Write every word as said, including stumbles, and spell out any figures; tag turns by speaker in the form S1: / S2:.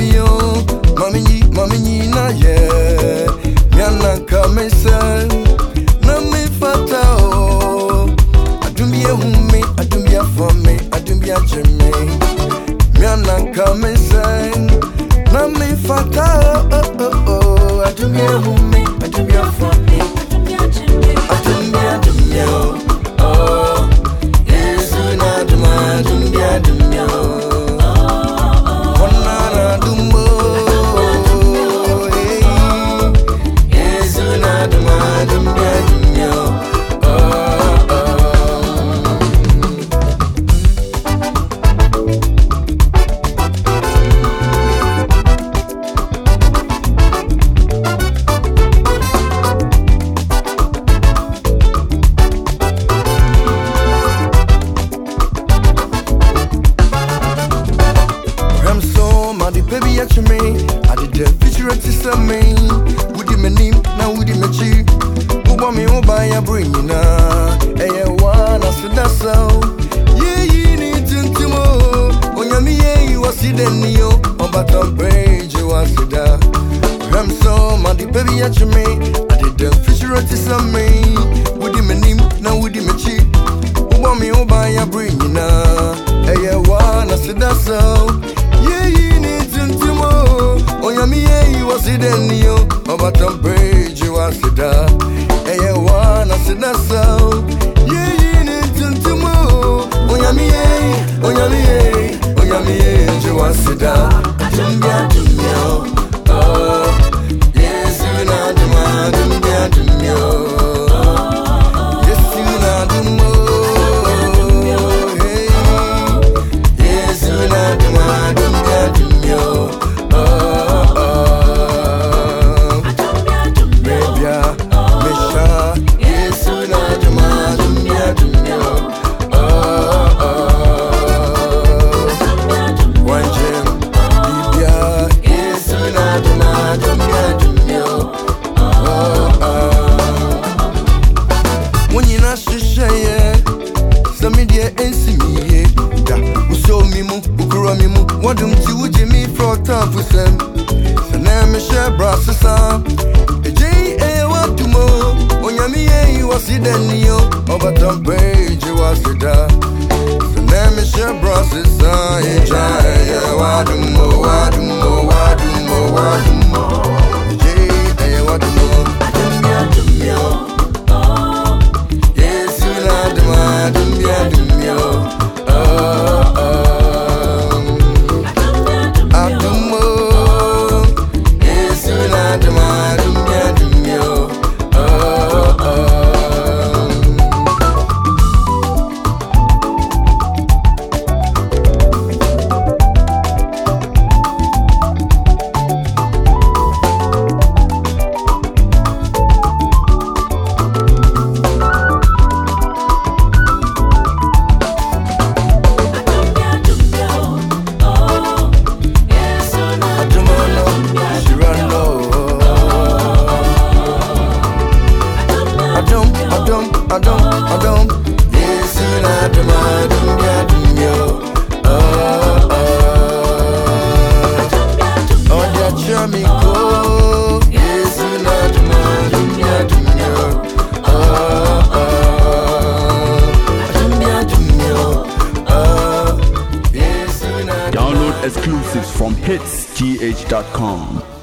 S1: yo, mami ni, mami ni na ye. Miana kame se, na me fata o. Adumbia humi, adumbia fome, adumbia jeme. Miana kame se, na me fata o oh oh oh. Adumbia humi, adumbia fome, adumbia jeme. Adumbia adumbia oh. Yesu na duma, adumbia adumbia oh. Baby, at me, I did the picture at this me. Would you name now? Would you match you? Who want me over your brain? Eh, one as for that sound. Yeah, you need to more. On your me, you was it then you on bottom page, you was it there. I'm so mad, baby, at me. I did the picture at this me. Would you name now? Would you match you? Who want me over your brain? Eh, one as for that sound. Yeah, you need oh, yeah, me, you was it then you about the bridge, you was it there. Hey, one, I said that's so. Yeah, you need to move. Oh, yeah, me, oh, yeah, me, oh, yeah, me, you was it there. Dumbia, dumbia, oh, yes, you know, dumbia, dumbia, dumbia, yes, you know, dumbia, hey, yes, you know, dumbia, dumbia, dumbia. What do you Jimmy for time for some? So now me share brasses up. A J A what to more? On Yami, you was it then you over the bridge, you was it there. So now me share brasses up. A J A what to more, what to more, what to more, what to more. A J A what to more? Oh, yes, you know the man, dumbia, dumbia. Oh, oh. I don't, I don't, yes, you know, the man, dumbia, dumbia, oh, oh, oh, that charming go, yes, you know, the man, dumbia, dumbia, oh, oh, dumbia, dumbia, oh, yes, you know.
S2: Download exclusives from hits G H dot com.